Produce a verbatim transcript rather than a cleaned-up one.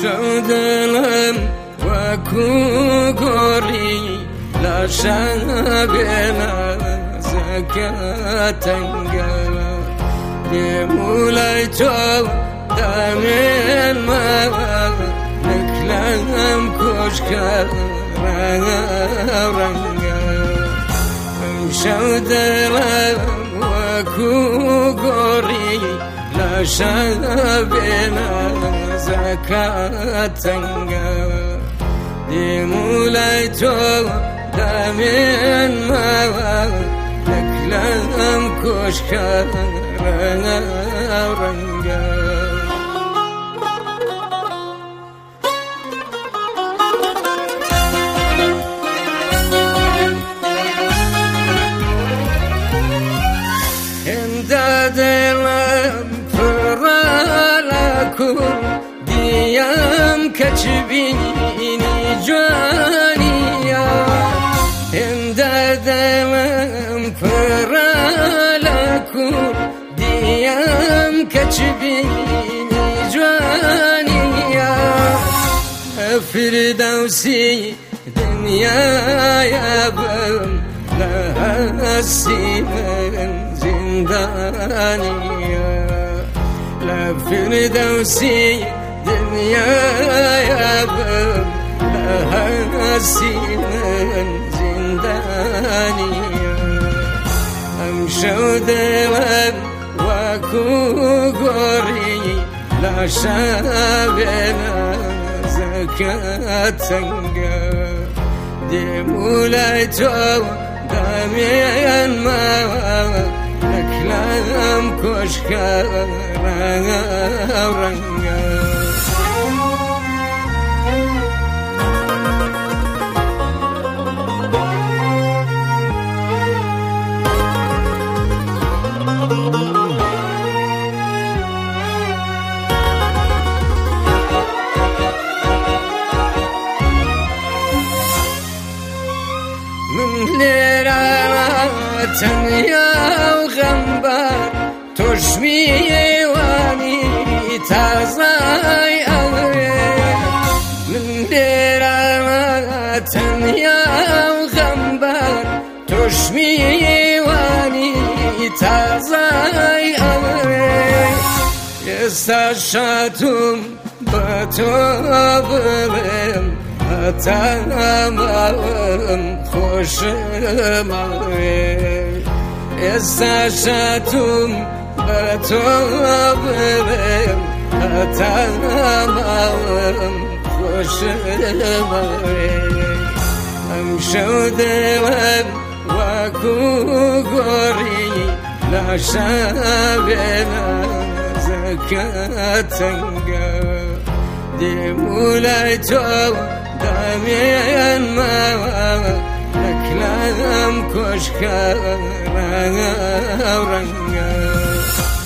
شودلم وكو قري لا شابنا زكاتنجا مولاي تو دامين ما نكلم كوشكا رنجا شودلم وكو قري لا شابنا زكاتنجا مولاي تو دامين ما نكلم كوشكا رنجا ديام كتبيني جوانيا عند دلم فرالكم ديام كتبيني جوانيا فردوسي دنيا يا بم لها السمن زندانيا لا فردوسي دنيا يا بم لها السمن زندانيا أمشوا دلم وكو قري لا شابنا زكاتنجا دي مولاي تو دامين ما نكلم كوشكا رنجا من ليرة يا وغنبار تشمي واني تازاي أغري من ليرة يا وغنبار تشمي واني تازاي أغري يستشاتم بتوبرم أتامم خوش مغري استشاتم بتوبرم أتامم خوش مغري أمشوا دلم وكو قري لا شابنا زكاتنجا دي مولاي تو دامين ما نكلم كوشكا رنجا